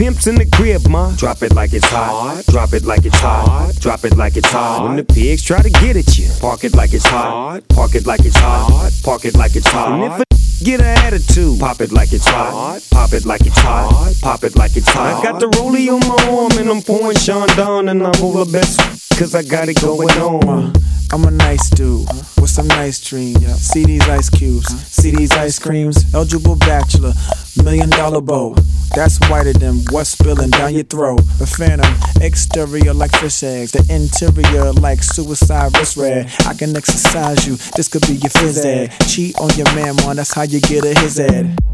pimps in the crib, ma. Drop it like it's hot. Drop it like it's hot. Drop it like it's hot. When the pigs try to get at you, park it like it's hot. Park it like it's hot. Park it like it's hot. And if a get an attitude, pop it like it's hot. Pop it like it's hot. Pop it like it's hot. I got the rollie on my arm and I'm pouring Sean Don and I'm all the best cause I got it going on. I'm a nice dude with some nice dreams. See these ice cubes, see these ice creams. Eligible bachelor, $1 million bow. That's whiter than what's spilling down your throat. The phantom, exterior like fish eggs, the interior like suicide wrist red. I can exercise you, this could be your phys ed. Cheat on your man, man, that's how you get a his ed.